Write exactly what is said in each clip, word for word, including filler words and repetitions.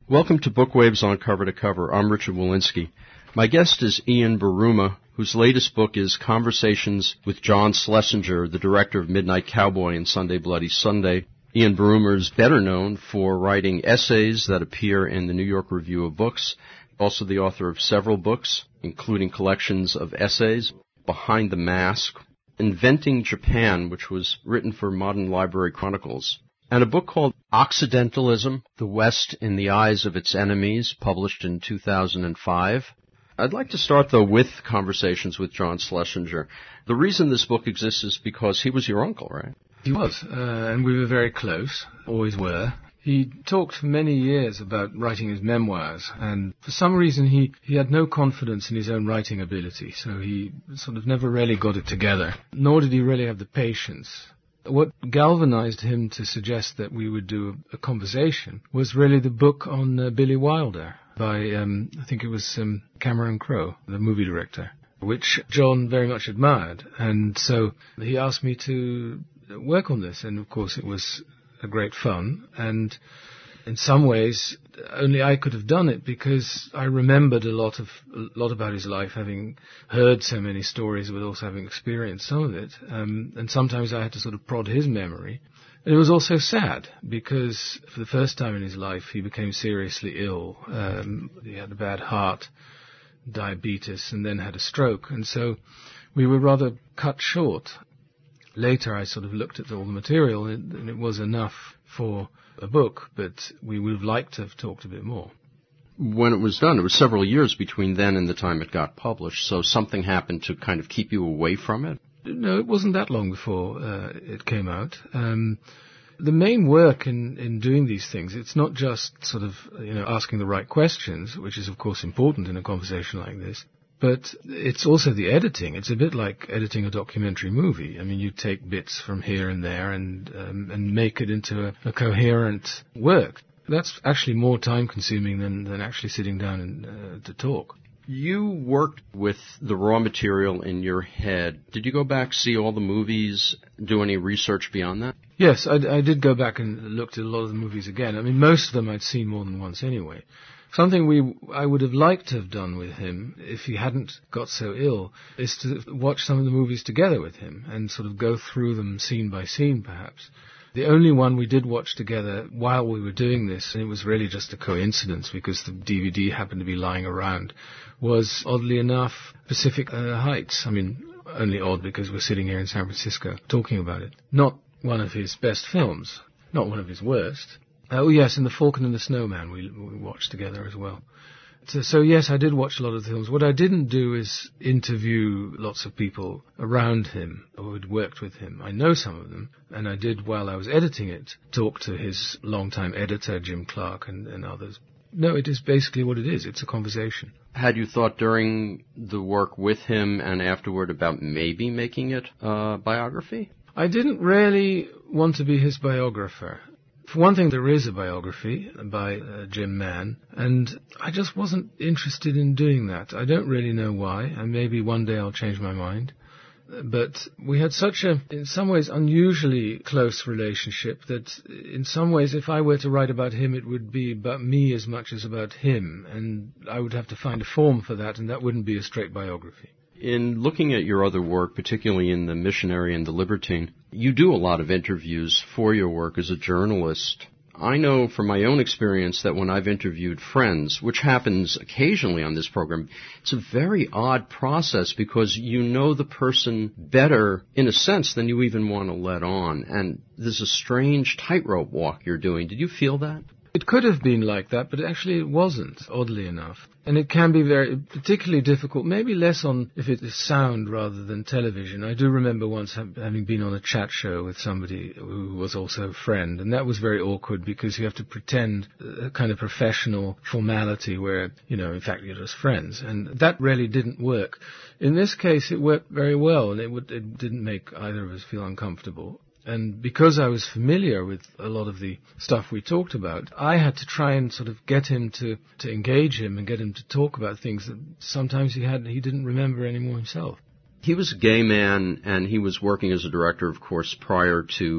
Welcome to Bookwaves on Cover to Cover. I'm Richard Walensky. My guest is Ian Buruma, whose latest book is Conversations with John Schlesinger, the director of Midnight Cowboy and Sunday Bloody Sunday. Ian Buruma is better known for writing essays that appear in the New York Review of Books, also the author of several books, including collections of essays, Behind the Mask, Inventing Japan, which was written for Modern Library Chronicles, and a book called Occidentalism, The West in the Eyes of Its Enemies, published in two thousand five. I'd like to start, though, with Conversations with John Schlesinger. The reason this book exists is because he was your uncle, right? He was, uh, and we were very close, always were. He talked for many years about writing his memoirs, and for some reason he, he had no confidence in his own writing ability, so he sort of never really got it together, nor did he really have the patience. What galvanized him to suggest that we would do a, a conversation was really the book on uh, Billy Wilder by, um, I think it was um, Cameron Crowe, the movie director, which John very much admired. And so he asked me to work on this, and of course it was a great fun. And in some ways, only I could have done it because I remembered a lot of a lot about his life, having heard so many stories, but also having experienced some of it. Um, and sometimes I had to sort of prod his memory. And it was also sad because for the first time in his life, he became seriously ill. Um, he had a bad heart, diabetes, and then had a stroke. And so we were rather cut short. Later, I sort of looked at all the material, and it was enough for a book, but we would have liked to have talked a bit more. When it was done, it was several years between then and the time it got published, so something happened to kind of keep you away from it? No, it wasn't that long before uh, it came out. Um, the main work in, in doing these things, it's not just sort of, you know, asking the right questions, which is of course important in a conversation like this, but it's also the editing. It's a bit like editing a documentary movie. I mean, you take bits from here and there and um, and make it into a, a coherent work. That's actually more time-consuming than, than actually sitting down and, uh, to talk. You worked with the raw material in your head. Did you go back, see all the movies, do any research beyond that? Yes, I, I did go back and looked at a lot of the movies again. I mean, most of them I'd seen more than once anyway. Something we I would have liked to have done with him, if he hadn't got so ill, is to watch some of the movies together with him and sort of go through them scene by scene, perhaps. The only one we did watch together while we were doing this, and it was really just a coincidence because the D V D happened to be lying around, was, oddly enough, Pacific uh, Heights. I mean, only odd because we're sitting here in San Francisco talking about it. Not one of his best films, not one of his worst. Oh, yes, and The Falcon and the Snowman we, we watched together as well. So, so, yes, I did watch a lot of the films. What I didn't do is interview lots of people around him who had worked with him. I know some of them, and I did, while I was editing it, talk to his longtime editor, Jim Clark, and, and others. No, it is basically what it is. It's a conversation. Had you thought during the work with him and afterward about maybe making it a biography? I didn't really want to be his biographer. For one thing, there is a biography by uh, Jim Mann, and I just wasn't interested in doing that. I don't really know why, and maybe one day I'll change my mind. But we had such a, in some ways, unusually close relationship that in some ways, if I were to write about him, it would be about me as much as about him, and I would have to find a form for that, and that wouldn't be a straight biography. In looking at your other work, particularly in The Missionary and The Libertine, you do a lot of interviews for your work as a journalist. I know from my own experience that when I've interviewed friends, which happens occasionally on this program, it's a very odd process because you know the person better, in a sense, than you even want to let on. And there's a strange tightrope walk you're doing. Did you feel that? It could have been like that, but actually it wasn't, oddly enough. And it can be very particularly difficult, maybe less on if it is sound rather than television. I do remember once having been on a chat show with somebody who was also a friend, and that was very awkward because you have to pretend a kind of professional formality where, you know, in fact you're just friends. And that really didn't work. In this case, it worked very well, and it, would, it didn't make either of us feel uncomfortable. And because I was familiar with a lot of the stuff we talked about, I had to try and sort of get him to, to engage him and get him to talk about things that sometimes he had he didn't remember anymore himself. He was a gay man, and he was working as a director, of course, prior to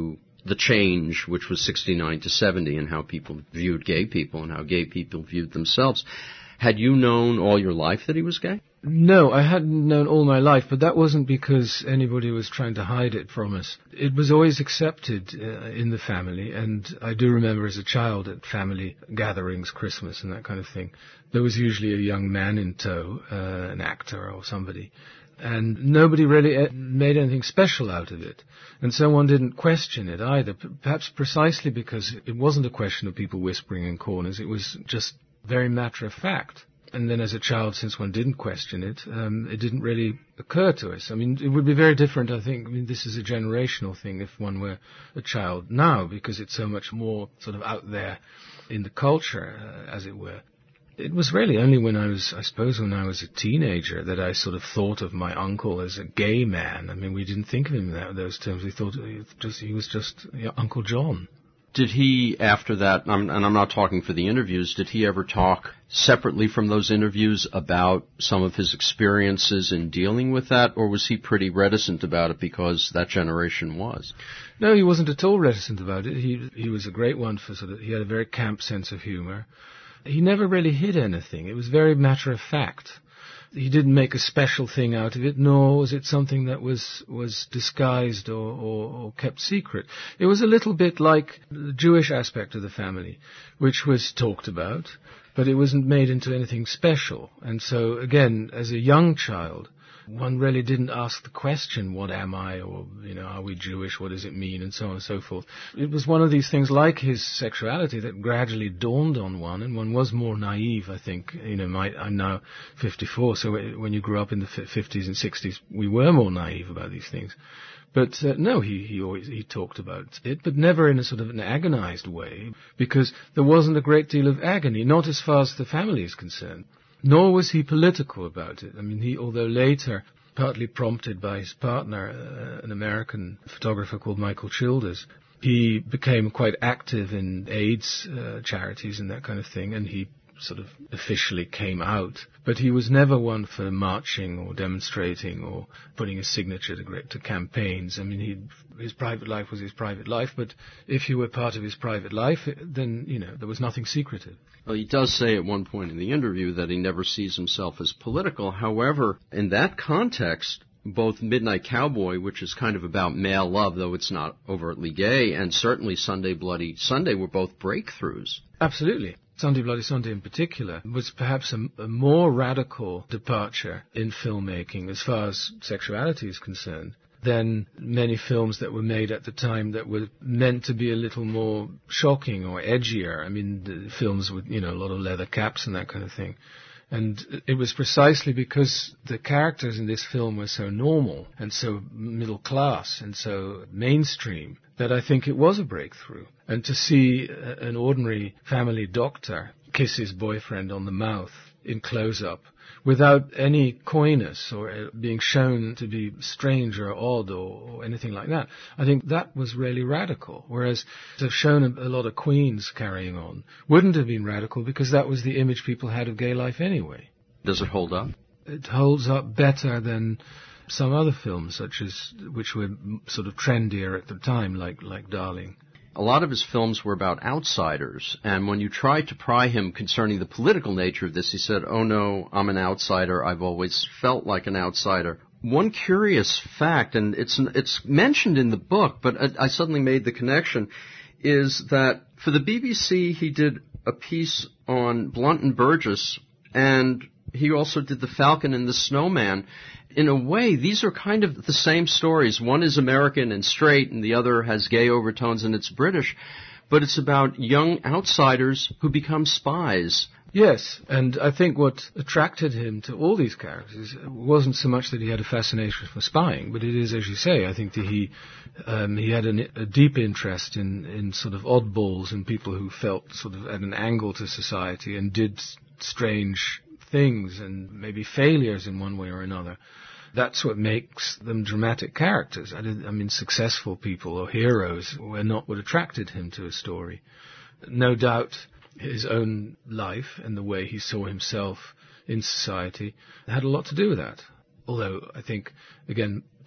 the change, which was sixty-nine to seventy, and how people viewed gay people and how gay people viewed themselves. Had you known all your life that he was gay? No, I hadn't known all my life, but that wasn't because anybody was trying to hide it from us. It was always accepted uh, in the family, and I do remember as a child at family gatherings, Christmas and that kind of thing, there was usually a young man in tow, uh, an actor or somebody, and nobody really made anything special out of it. And so one didn't question it either, P- perhaps precisely because it wasn't a question of people whispering in corners, it was just very matter of fact. And then as a child, since one didn't question it, um, it didn't really occur to us. I mean, it would be very different, I think. I mean, this is a generational thing if one were a child now, because it's so much more sort of out there in the culture, uh, as it were. It was really only when I was, I suppose, when I was a teenager that I sort of thought of my uncle as a gay man. I mean, we didn't think of him in that, those terms. We thought he was just, he was just you know, Uncle John. Did he, after that, and I'm not talking for the interviews, did he ever talk separately from those interviews about some of his experiences in dealing with that, or was he pretty reticent about it because that generation was? No, he wasn't at all reticent about it. He he was a great one for sort of, he had a very camp sense of humor. He never really hid anything. It was very matter of fact. He didn't make a special thing out of it, nor was it something that was, was disguised or, or, or kept secret. It was a little bit like the Jewish aspect of the family, which was talked about, but it wasn't made into anything special. And so, again, as a young child, one really didn't ask the question, what am I, or, you know, are we Jewish, what does it mean, and so on and so forth. It was one of these things like his sexuality that gradually dawned on one, and one was more naive, I think. You know, my, I'm now fifty-four, so when you grew up in the fifties and sixties, we were more naive about these things. But uh, no, he, he always he talked about it, but never in a sort of an agonized way, because there wasn't a great deal of agony, not as far as the family is concerned. Nor was he political about it. I mean, he, although later, partly prompted by his partner, uh, an American photographer called Michael Childers, he became quite active in AIDS uh, charities and that kind of thing, and he sort of officially came out. But he was never one for marching or demonstrating or putting his signature to, to campaigns. I mean, he, his private life was his private life, but if you were part of his private life, then, you know, there was nothing secretive. Well, he does say at one point in the interview that he never sees himself as political. However, in that context, both Midnight Cowboy, which is kind of about male love, though it's not overtly gay, and certainly Sunday Bloody Sunday were both breakthroughs. Absolutely. Sunday Bloody Sunday in particular was perhaps a, a more radical departure in filmmaking as far as sexuality is concerned than many films that were made at the time that were meant to be a little more shocking or edgier. I mean, the films with, you know, a lot of leather caps and that kind of thing. And it was precisely because the characters in this film were so normal and so middle class and so mainstream that I think it was a breakthrough. And to see an ordinary family doctor kiss his boyfriend on the mouth in close-up without any coyness or being shown to be strange or odd or, or anything like that, I think that was really radical. Whereas to have shown a, a lot of queens carrying on wouldn't have been radical because that was the image people had of gay life anyway. Does it hold up? It holds up better than some other films, such as which were sort of trendier at the time, like like Darling. A lot of his films were about outsiders, and when you tried to pry him concerning the political nature of this, he said, oh no, I'm an outsider, I've always felt like an outsider. One curious fact, and it's it's mentioned in the book, but I, I suddenly made the connection, is that for the B B C he did a piece on Blunt and Burgess, and he also did The Falcon and the Snowman. In a way, these are kind of the same stories. One is American and straight, and the other has gay overtones, and it's British. But it's about young outsiders who become spies. Yes, and I think what attracted him to all these characters wasn't so much that he had a fascination for spying, but it is, as you say, I think that he um, he had an, a deep interest in, in sort of oddballs and people who felt sort of at an angle to society and did strange things and maybe failures in one way or another. That's what makes them dramatic characters. I, did, I mean, successful people or heroes were not what attracted him to a story. No doubt his own life and the way he saw himself in society had a lot to do with that. Although I think, again,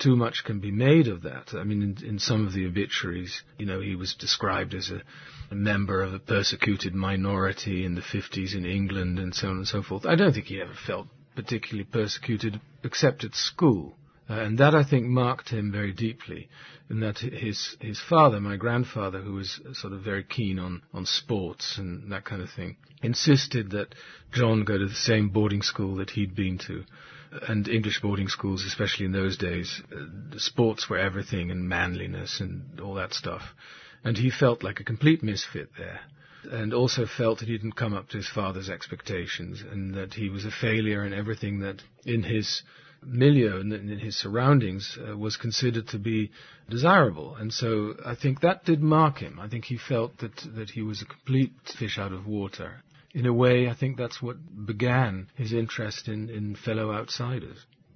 too much can be made of that. I mean, in, in some of the obituaries, you know, he was described as a, a member of a persecuted minority in the fifties in England and so on and so forth. I don't think he ever felt particularly persecuted except at school. Uh, and that, I think, marked him very deeply, in that his his father, my grandfather, who was sort of very keen on, on sports and that kind of thing, insisted that John go to the same boarding school that he'd been to. And English boarding schools, especially in those days, uh, the sports were everything, and manliness and all that stuff. And he felt like a complete misfit there, and also felt that he didn't come up to his father's expectations, and that he was a failure in everything that in his milieu and in his surroundings uh, was considered to be desirable. And so I think that did mark him. I think he felt that, that he was a complete fish out of water. In a way, I think that's what began his interest in, in fellow outsiders.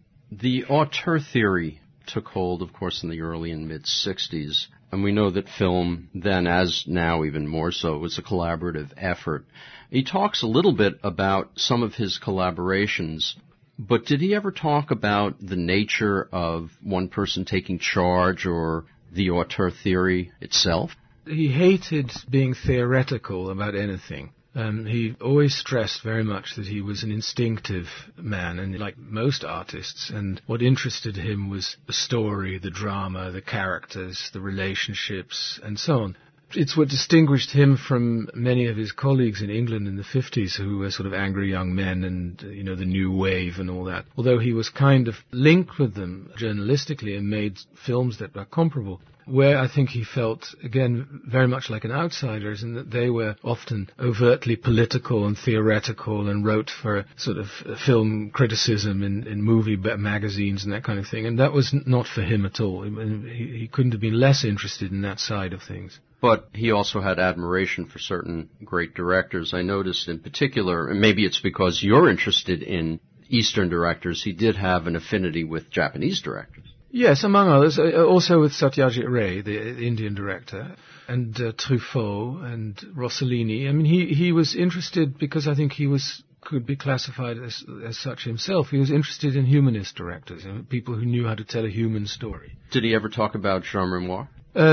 The auteur theory took hold, of course, in the early and mid-sixties, and we know that film then, as now even more so, was a collaborative effort. He talks a little bit about some of his collaborations, but did he ever talk about the nature of one person taking charge or the auteur theory itself? He hated being theoretical about anything. Um, he always stressed very much that he was an instinctive man, and like most artists, and what interested him was the story, the drama, the characters, the relationships, and so on. It's what distinguished him from many of his colleagues in England in the fifties, who were sort of angry young men and, you know, the new wave and all that. Although he was kind of linked with them journalistically and made films that were comparable. Where I think he felt, again, very much like an outsider, is in that they were often overtly political and theoretical and wrote for sort of film criticism in, in movie magazines and that kind of thing. And that was not for him at all. He, he couldn't have been less interested in that side of things. But he also had admiration for certain great directors. I noticed in particular, and maybe it's because you're interested in Eastern directors, he did have an affinity with Japanese directors. Yes, among others, uh, also with Satyajit Ray, the, the Indian director, and uh, Truffaut and Rossellini. I mean, he, he was interested because I think he was could be classified as, as such himself. He was interested in humanist directors, you know, people who knew how to tell a human story. Did he ever talk about Jean Renoir?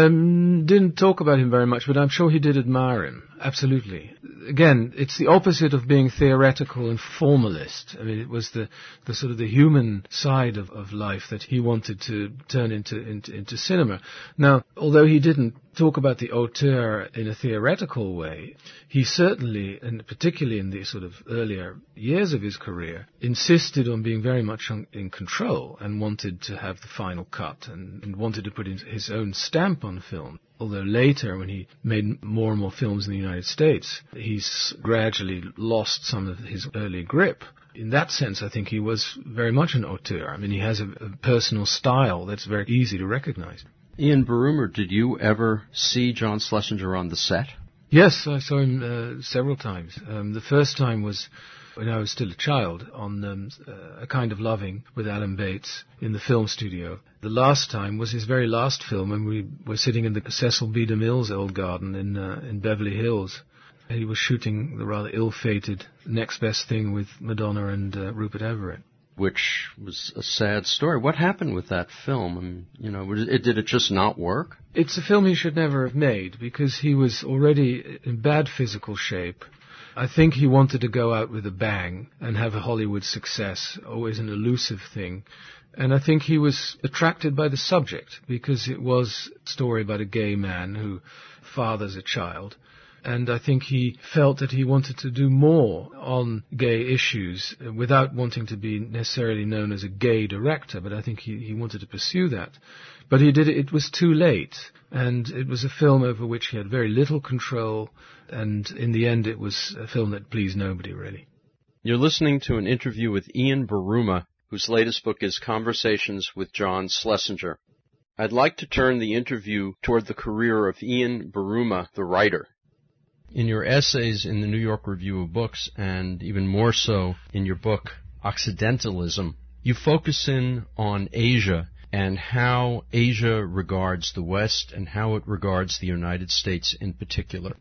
Um, didn't talk about him very much, but I'm sure he did admire him. Absolutely. Again, it's the opposite of being theoretical and formalist. I mean, it was the, the sort of the human side of, of life that he wanted to turn into, into, into cinema. Now, although he didn't talk about the auteur in a theoretical way, he certainly, and particularly in the sort of earlier years of his career, insisted on being very much on, in control and wanted to have the final cut and, and wanted to put his own stamp on film. Although later, when he made more and more films in the United States, he's gradually lost some of his early grip. In that sense, I think he was very much an auteur. I mean, he has a, a personal style that's very easy to recognize. Ian Barumer, did you ever see John Schlesinger on the set? Yes, I saw him uh, several times. Um, the first time was when I was still a child on um, uh, A Kind of Loving with Alan Bates in the film studio. The last time was his very last film when we were sitting in the Cecil B. DeMille's old garden in uh, in Beverly Hills. And he was shooting the rather ill-fated Next Best Thing with Madonna and uh, Rupert Everett. Which was a sad story. What happened with that film? I mean, you know, it, did it just not work? It's a film he should never have made because he was already in bad physical shape. I think he wanted to go out with a bang and have a Hollywood success, always an elusive thing. And I think he was attracted by the subject because it was a story about a gay man who fathers a child. And I think he felt that he wanted to do more on gay issues without wanting to be necessarily known as a gay director, but I think he, he wanted to pursue that. But he did it, it was too late, and it was a film over which he had very little control, and in the end it was a film that pleased nobody, really. You're listening to an interview with Ian Baruma, whose latest book is Conversations with John Schlesinger. I'd like to turn the interview toward the career of Ian Baruma, the writer. In your essays in the New York Review of Books, and even more so in your book, Occidentalism, you focus in on Asia and how Asia regards the West and how it regards the United States in particular.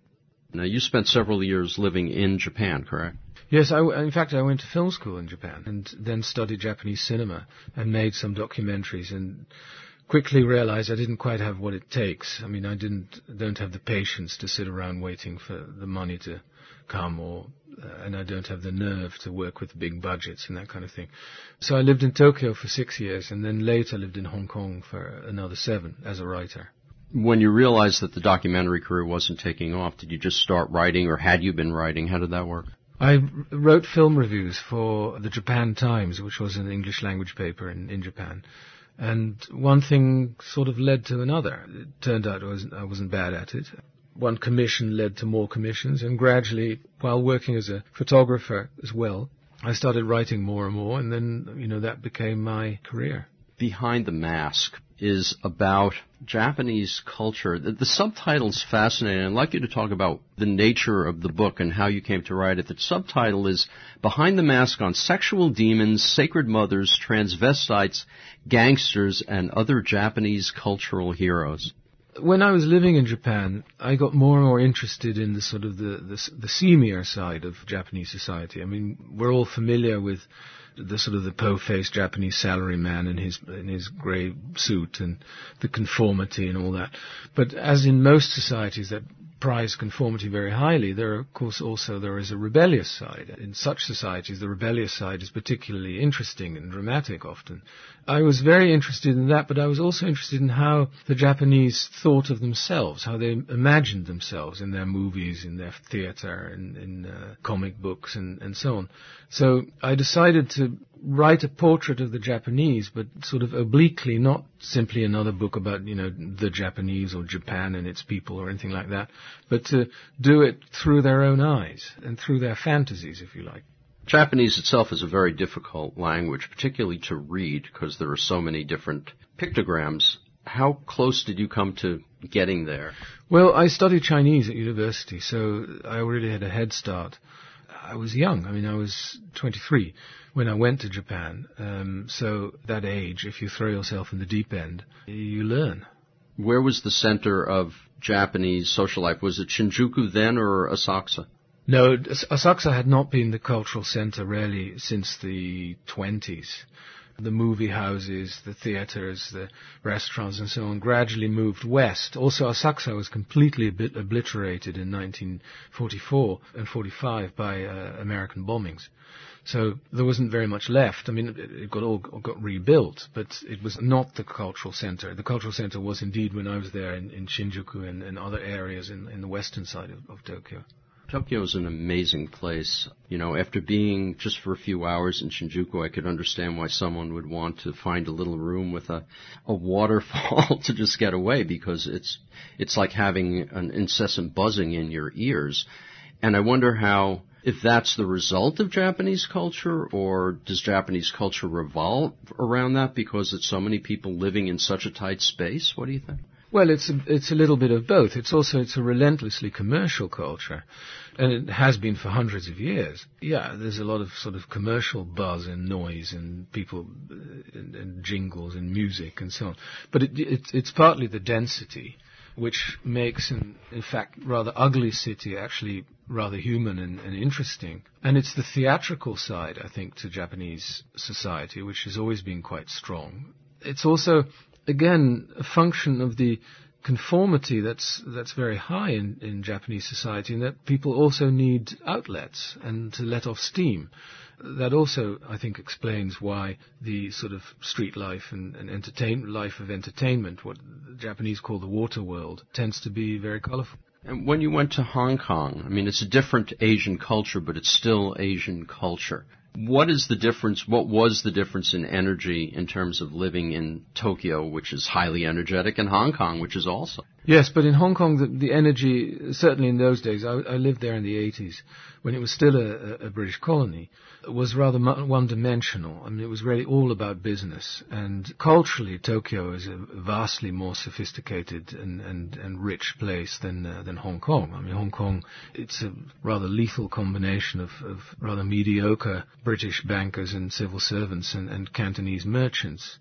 Now, you spent several years living in Japan, correct? Yes, I w- in fact, I went to film school in Japan and then studied Japanese cinema and made some documentaries and quickly realized I didn't quite have what it takes. I mean, I didn't don't have the patience to sit around waiting for the money to come, or uh, and I don't have the nerve to work with big budgets and that kind of thing. So I lived in Tokyo for six years and then later lived in Hong Kong for another seven as a writer. When you realized that the documentary career wasn't taking off, did you just start writing, or had you been writing? How did that work? I wrote film reviews for the Japan Times, which was an English language paper in, in Japan. And one thing sort of led to another. It turned out I wasn't, I wasn't bad at it. One commission led to more commissions, and gradually, while working as a photographer as well, I started writing more and more, and then, you know, that became my career. Behind the Mask is about Japanese culture. The, the subtitle's fascinating. I'd like you to talk about the nature of the book and how you came to write it. The subtitle is Behind the Mask on Sexual Demons, Sacred Mothers, Transvestites, Gangsters, and Other Japanese Cultural Heroes. When I was living in Japan, I got more and more interested in the sort of the, the, the seamier side of Japanese society. I mean, we're all familiar with the sort of the po-faced Japanese salaryman in his in his grey suit and the conformity and all that. But as in most societies that prize conformity very highly, there, of course, also there is a rebellious side. In such societies, the rebellious side is particularly interesting and dramatic often. I was very interested in that, but I was also interested in how the Japanese thought of themselves, how they imagined themselves in their movies, in their theater, in, in uh, comic books, and, and so on. So I decided to write a portrait of the Japanese, but sort of obliquely, not simply another book about, you know, the Japanese or Japan and its people or anything like that, but to do it through their own eyes and through their fantasies, if you like. Japanese itself is a very difficult language, particularly to read, because there are so many different pictograms. How close did you come to getting there? Well, I studied Chinese at university, so I already had a head start. I was young. I mean, I was twenty-three when I went to Japan. Um, so that age, if you throw yourself in the deep end, you learn. Where was the center of Japanese social life? Was it Shinjuku then or Asakusa? No, Asakusa had not been the cultural center really since the twenties. The movie houses, the theaters, the restaurants and so on gradually moved west. Also, Asakusa was completely ob- obliterated in nineteen forty-four and forty-five by uh, American bombings. So there wasn't very much left. I mean, it, it got all got rebuilt, but it was not the cultural center. The cultural center was indeed when I was there in, in Shinjuku and, and other areas in, in the western side of, of Tokyo. Tokyo is an amazing place. You know, after being just for a few hours in Shinjuku, I could understand why someone would want to find a little room with a, a waterfall to just get away, because it's it's like having an incessant buzzing in your ears. And I wonder how, if that's the result of Japanese culture, or does Japanese culture revolve around that because it's so many people living in such a tight space? What do you think? Well, it's a, it's a little bit of both. It's also it's a relentlessly commercial culture, and it has been for hundreds of years. Yeah, there's a lot of sort of commercial buzz and noise and people uh, and, and jingles and music and so on. But it, it, it's partly the density, which makes an, in fact, rather ugly city actually rather human and, and interesting. And it's the theatrical side, I think, to Japanese society, which has always been quite strong. It's also, again, a function of the conformity that's that's very high in, in Japanese society, and that people also need outlets and to let off steam. That also, I think, explains why the sort of street life and, and entertain, life of entertainment, what the Japanese call the water world, tends to be very colorful. And when you went to Hong Kong, I mean, it's a different Asian culture, but it's still Asian culture. What is the difference, what was the difference in energy in terms of living in Tokyo, which is highly energetic, and Hong Kong, which is also? Yes, but in Hong Kong, the, the energy, certainly in those days, I, I lived there in the eighties, when it was still a, a British colony, was rather one-dimensional. I mean, it was really all about business. And culturally, Tokyo is a vastly more sophisticated and, and, and rich place than uh, than Hong Kong. I mean, Hong Kong, it's a rather lethal combination of, of rather mediocre British bankers and civil servants and, and Cantonese merchants.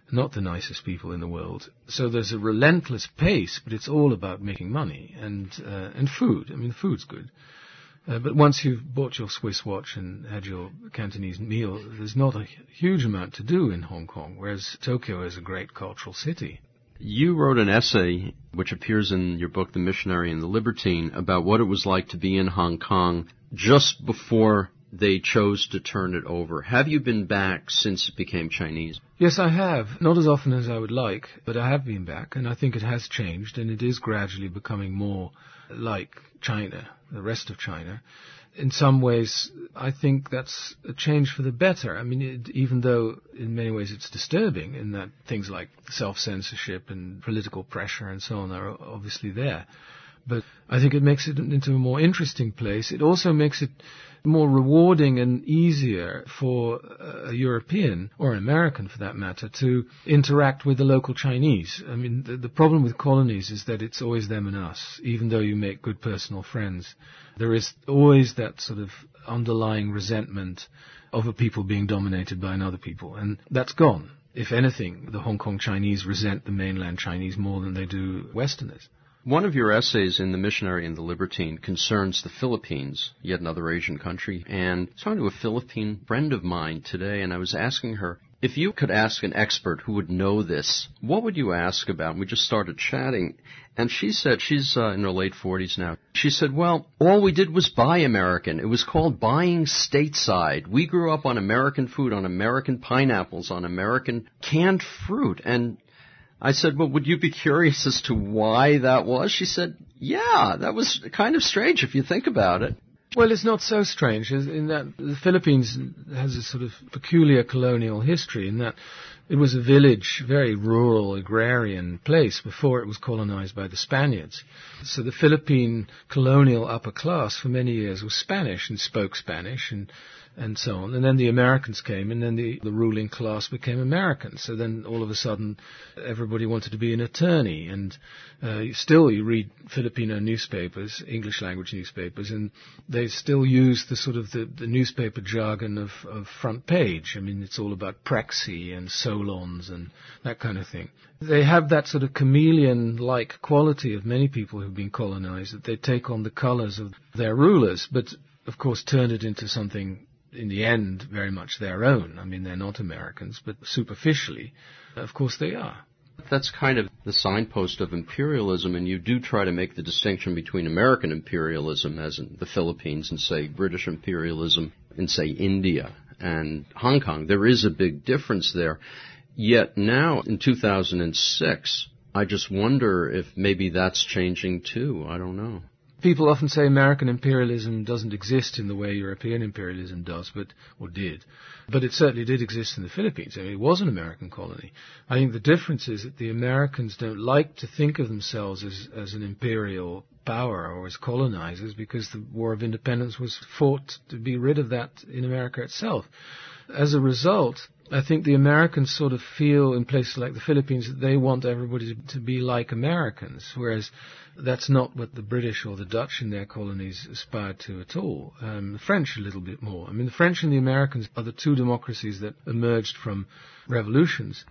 not the nicest people in the world. So there's a relentless pace, but it's all about making money and uh, and food. I mean, the food's good. Uh, but once you've bought your Swiss watch and had your Cantonese meal, there's not a huge amount to do in Hong Kong, whereas Tokyo is a great cultural city. You wrote an essay, which appears in your book, The Missionary and the Libertine, about what it was like to be in Hong Kong just before they chose to turn it over. Have you been back since it became Chinese? Yes, I have. Not as often as I would like, but I have been back, and I think it has changed, and it is gradually becoming more like China, the rest of China. In some ways, I think that's a change for the better. I mean, it, even though in many ways it's disturbing in that things like self-censorship and political pressure and so on are obviously there. But I think it makes it into a more interesting place. It also makes it more rewarding and easier for a European, or an American for that matter, to interact with the local Chinese. I mean, the, the problem with colonies is that it's always them and us, even though you make good personal friends. There is always that sort of underlying resentment of a people being dominated by another people, and that's gone. If anything, the Hong Kong Chinese resent the mainland Chinese more than they do Westerners. One of your essays in The Missionary and the Libertine concerns the Philippines, yet another Asian country, and I was talking to a Philippine friend of mine today, and I was asking her, if you could ask an expert who would know this, what would you ask about? And we just started chatting, and she said, she's uh, in her late forties now, she said, well, all we did was buy American. It was called buying stateside. We grew up on American food, on American pineapples, on American canned fruit, and I said, well, would you be curious as to why that was? She said, yeah, that was kind of strange if you think about it. Well, it's not so strange in that the Philippines has a sort of peculiar colonial history in that it was a village, very rural, agrarian place before it was colonized by the Spaniards. So the Philippine colonial upper class for many years was Spanish and spoke Spanish and and so on. And then the Americans came, and then the, the ruling class became American. So then all of a sudden everybody wanted to be an attorney. And uh, still you read Filipino newspapers, English language newspapers, and they still use the sort of the, the newspaper jargon of, of front page. I mean, it's all about praxi and solons and that kind of thing. They have that sort of chameleon-like quality of many people who've been colonized, that they take on the colors of their rulers, but of course turn it into something in the end, very much their own. I mean, they're not Americans, but superficially, of course they are. That's kind of the signpost of imperialism, and you do try to make the distinction between American imperialism, as in the Philippines, and, say, British imperialism in, say, India and Hong Kong. There is a big difference there. Yet now, in two thousand six, I just wonder if maybe that's changing too. I don't know. People often say American imperialism doesn't exist in the way European imperialism does, but or did. But it certainly did exist in the Philippines. I mean, it was an American colony. I think the difference is that the Americans don't like to think of themselves as, as an imperial power or as colonizers, because the War of Independence was fought to be rid of that in America itself. As a result, I think the Americans sort of feel in places like the Philippines that they want everybody to, to be like Americans, whereas that's not what the British or the Dutch in their colonies aspired to at all. Um, the French a little bit more. I mean, the French and the Americans are the two democracies that emerged from revolutions,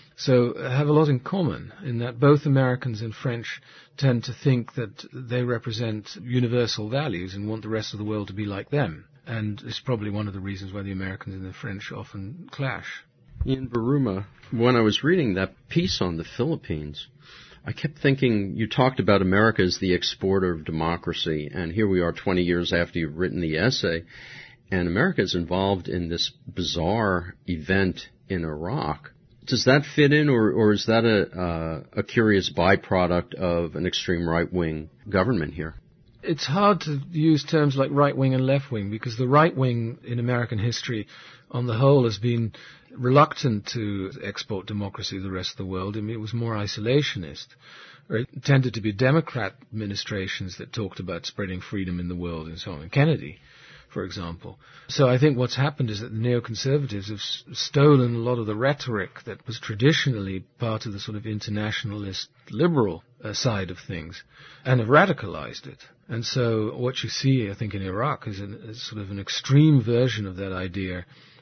so have a lot in common in that both Americans and French tend to think that they represent universal values and want the rest of the world to be like them. And it's probably one of the reasons why the Americans and the French often clash. Ian Buruma, when I was reading that piece on the Philippines, I kept thinking, you talked about America as the exporter of democracy, and here we are twenty years after you've written the essay, and America is involved in this bizarre event in Iraq. Does that fit in, or, or is that a, uh, a curious byproduct of an extreme right-wing government here? It's hard to use terms like right-wing and left-wing, because the right-wing in American history on the whole has been reluctant to export democracy to the rest of the world. I mean, it was more isolationist. Or it tended to be Democrat administrations that talked about spreading freedom in the world and so on. Kennedy, for example. So I think what's happened is that the neoconservatives have s- stolen a lot of the rhetoric that was traditionally part of the sort of internationalist liberal uh, side of things and have radicalized it. And so what you see, I think, in Iraq is, an, is sort of an extreme version of that idea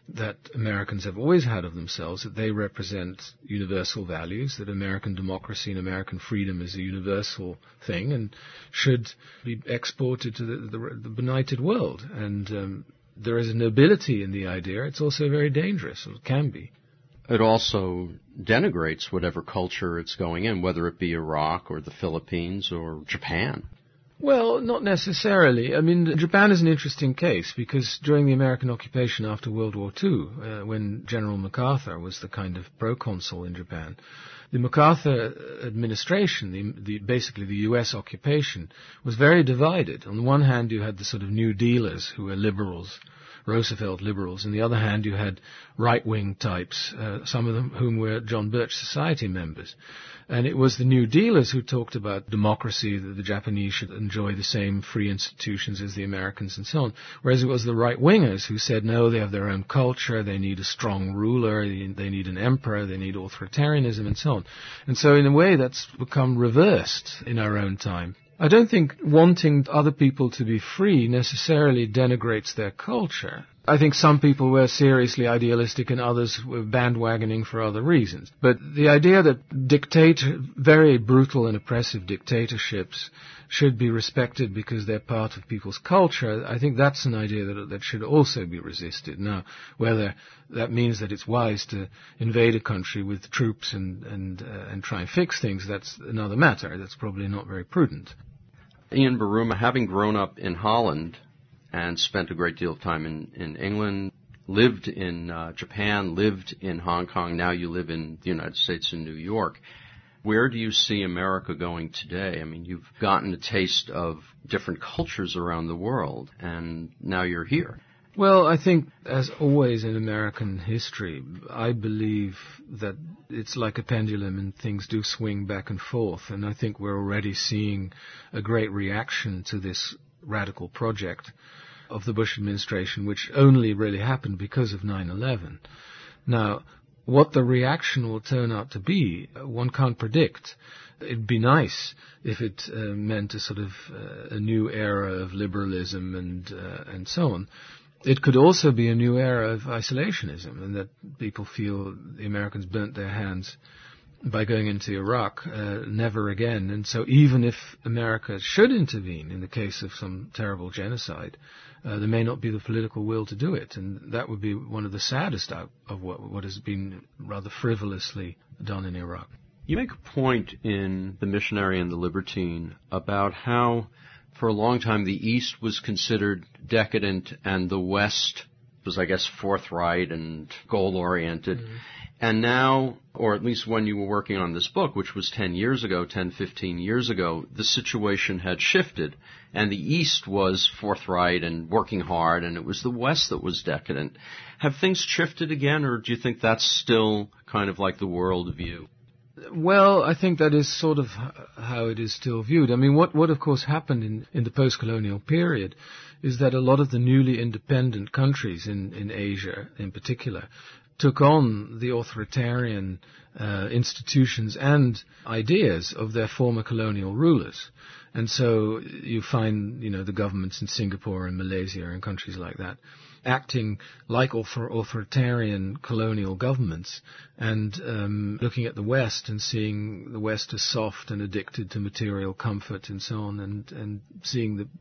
that Americans have always had of themselves, that they represent universal values, that American democracy and American freedom is a universal thing and should be exported to the, the, the benighted world. And um, there is a nobility in the idea. It's also very dangerous, or it can be. It also denigrates whatever culture it's going in, whether it be Iraq or the Philippines or Japan. Well, not necessarily. I mean, Japan is an interesting case because during the American occupation after World War Two, uh, when General MacArthur was the kind of proconsul in Japan, the MacArthur administration, the, the, basically the U S occupation, was very divided. On the one hand, you had the sort of New Dealers who were liberals, Roosevelt liberals. On the other hand, you had right-wing types, uh, some of them whom were John Birch Society members. And it was the New Dealers who talked about democracy, that the Japanese should enjoy the same free institutions as the Americans and so on. Whereas it was the right-wingers who said, no, they have their own culture, they need a strong ruler, they need an emperor, they need authoritarianism and so on. And so in a way that's become reversed in our own time. I don't think wanting other people to be free necessarily denigrates their culture. I think some people were seriously idealistic and others were bandwagoning for other reasons. But the idea that dictator, very brutal and oppressive dictatorships should be respected because they're part of people's culture, I think that's an idea that, that should also be resisted. Now, whether that means that it's wise to invade a country with troops and, and, uh, and try and fix things, that's another matter. That's probably not very prudent. Ian Buruma, having grown up in Holland and spent a great deal of time in, in England, lived in uh, Japan, lived in Hong Kong, now you live in the United States in New York. Where do you see America going today? I mean, you've gotten a taste of different cultures around the world, and now you're here. Well, I think, as always in American history, I believe that it's like a pendulum and things do swing back and forth, and I think we're already seeing a great reaction to this radical project of the Bush administration, which only really happened because of nine eleven. Now, what the reaction will turn out to be, one can't predict. It'd be nice if it uh, meant a sort of uh, a new era of liberalism and uh, and so on. It could also be a new era of isolationism, and that people feel the Americans burnt their hands by going into Iraq, uh, never again. And so even if America should intervene in the case of some terrible genocide, uh, there may not be the political will to do it. And that would be one of the saddest out of what, what has been rather frivolously done in Iraq. You make a point in The Missionary and the Libertine about how for a long time the East was considered decadent and the West was, I guess, forthright and goal-oriented. Mm-hmm. And now, or at least when you were working on this book, which was ten years ago, ten, fifteen years ago, the situation had shifted. And the East was forthright and working hard, and it was the West that was decadent. Have things shifted again, or do you think that's still kind of like the world view? Well, I think that is sort of how it is still viewed. I mean, what, what of course happened in, in the post-colonial period is that a lot of the newly independent countries in, in Asia in particular took on the authoritarian uh, institutions and ideas of their former colonial rulers. And so you find, you know, the governments in Singapore and Malaysia and countries like that acting like authoritarian colonial governments and um, looking at the West and seeing the West as soft and addicted to material comfort and so on, and, and seeing the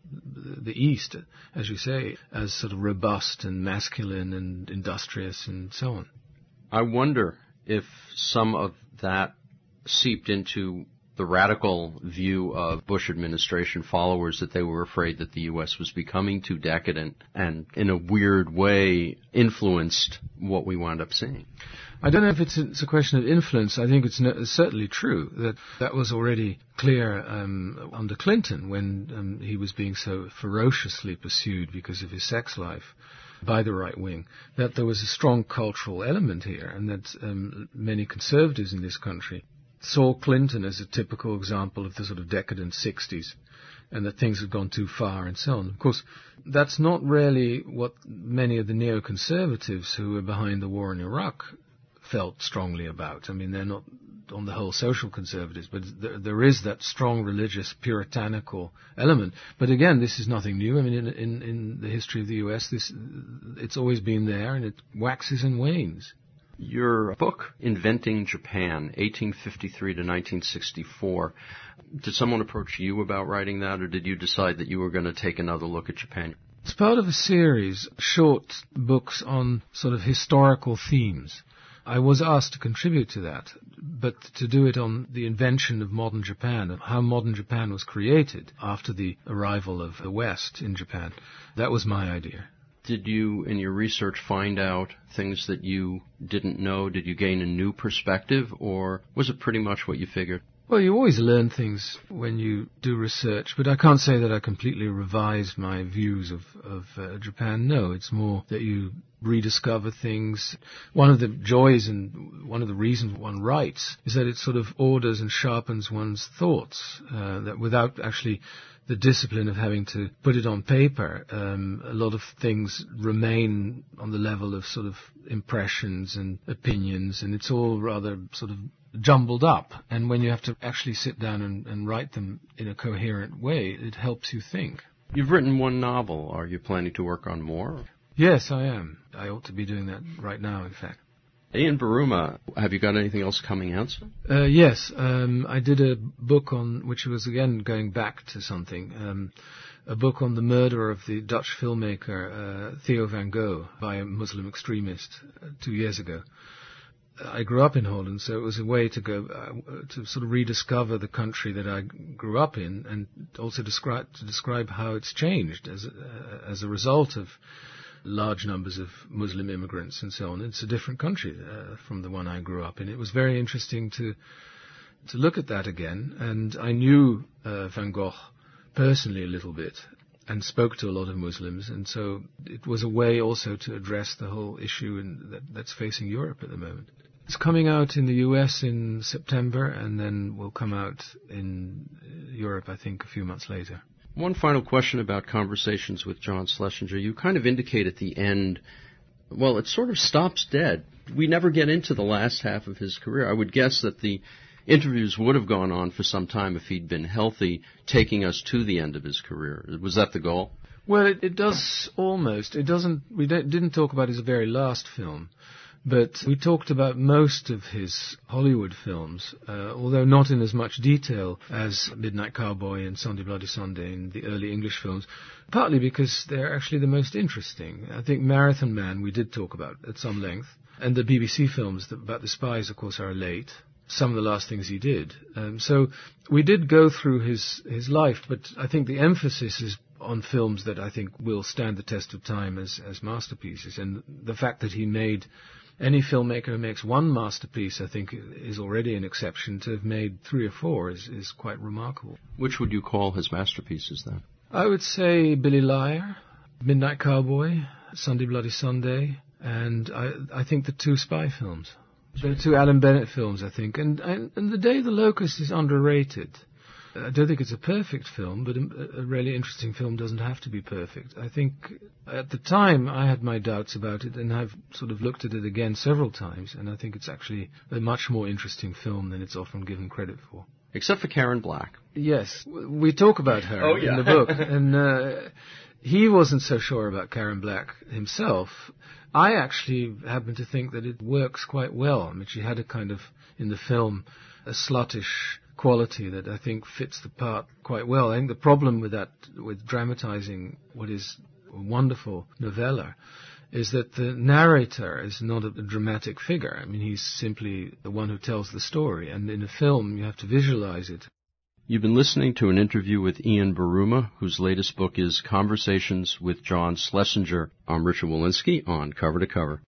the East, as you say, as sort of robust and masculine and industrious and so on. I wonder if some of that seeped into the radical view of Bush administration followers, that they were afraid that the U S was becoming too decadent and in a weird way influenced what we wound up seeing. I don't know if it's a, it's a question of influence. I think it's no, certainly true that that was already clear um, under Clinton when um, he was being so ferociously pursued because of his sex life by the right wing, that there was a strong cultural element here, and that um, many conservatives in this country saw Clinton as a typical example of the sort of decadent sixties, and that things had gone too far and so on. Of course, that's not really what many of the neoconservatives who were behind the war in Iraq felt strongly about. I mean, they're not on the whole, social conservatives, but there, there is that strong religious, puritanical element. But again, this is nothing new. I mean, in, in, in the history of the U S, this it's always been there, and it waxes and wanes. Your book, Inventing Japan, eighteen fifty-three to nineteen sixty-four, did someone approach you about writing that, or did you decide that you were going to take another look at Japan? It's part of a series, short books on sort of historical themes. I was asked to contribute to that, but to do it on the invention of modern Japan, of how modern Japan was created after the arrival of the West in Japan. That was my idea. Did you, in your research, find out things that you didn't know? Did you gain a new perspective, or was it pretty much what you figured? Well, you always learn things when you do research, but I can't say that I completely revised my views of, of uh, Japan. No, it's more that you rediscover things. One of the joys and one of the reasons one writes is that it sort of orders and sharpens one's thoughts, uh, that without actually the discipline of having to put it on paper, um, a lot of things remain on the level of sort of impressions and opinions, and it's all rather sort of jumbled up. And when you have to actually sit down and, and write them in a coherent way, it helps you think. You've written one novel. Are you planning to work on more? Yes, I am. I ought to be doing that right now, in fact. Ian Buruma, have you got anything else coming out soon? Uh, yes, um, I did a book on, which was again going back to something, um, a book on the murder of the Dutch filmmaker uh, Theo van Gogh by a Muslim extremist uh, two years ago. I grew up in Holland, so it was a way to go uh, to sort of rediscover the country that I grew up in, and also describe to describe how it's changed as uh, as a result of large numbers of Muslim immigrants and so on. It's a different country uh, from the one I grew up in. It was very interesting to to look at that again, and I knew uh, Van Gogh personally a little bit and spoke to a lot of Muslims, and so it was a way also to address the whole issue in, that, that's facing Europe at the moment. It's coming out in the U S in September, and then will come out in Europe, I think, a few months later. One final question about Conversations with John Schlesinger. You kind of indicate at the end, well, it sort of stops dead. We never get into the last half of his career. I would guess that the interviews would have gone on for some time if he'd been healthy, taking us to the end of his career. Was that the goal? Well, it, it does almost. It doesn't. We don't, didn't talk about his very last film, but we talked about most of his Hollywood films, uh, although not in as much detail as Midnight Cowboy and Sunday Bloody Sunday and the early English films, partly because they're actually the most interesting. I think Marathon Man we did talk about at some length, and the B B C films about the spies, of course, are late. Some of the last things he did. Um, so we did go through his, his life, but I think the emphasis is on films that I think will stand the test of time as, as masterpieces. And the fact that he made, any filmmaker who makes one masterpiece, I think, is already an exception. To have made three or four is, is quite remarkable. Which would you call his masterpieces then? I would say Billy Liar, Midnight Cowboy, Sunday Bloody Sunday, and I, I think the two spy films. The two Alan Bennett films, I think. And, and, and The Day of the Locust is underrated. I don't think it's a perfect film, but a, a really interesting film doesn't have to be perfect. I think at the time I had my doubts about it, and I've sort of looked at it again several times, and I think it's actually a much more interesting film than it's often given credit for. Except for Karen Black. Yes, we talk about her oh, yeah. in the book, and uh, he wasn't so sure about Karen Black himself. I actually happen to think that it works quite well. I mean, she had a kind of, in the film, a sluttish quality that I think fits the part quite well. I think the problem with that, with dramatizing what is a wonderful novella, is that the narrator is not a, a dramatic figure. I mean, he's simply the one who tells the story, and in a film you have to visualize it. You've been listening to an interview with Ian Buruma, whose latest book is Conversations with John Schlesinger. I'm Richard Walensky on Cover to Cover.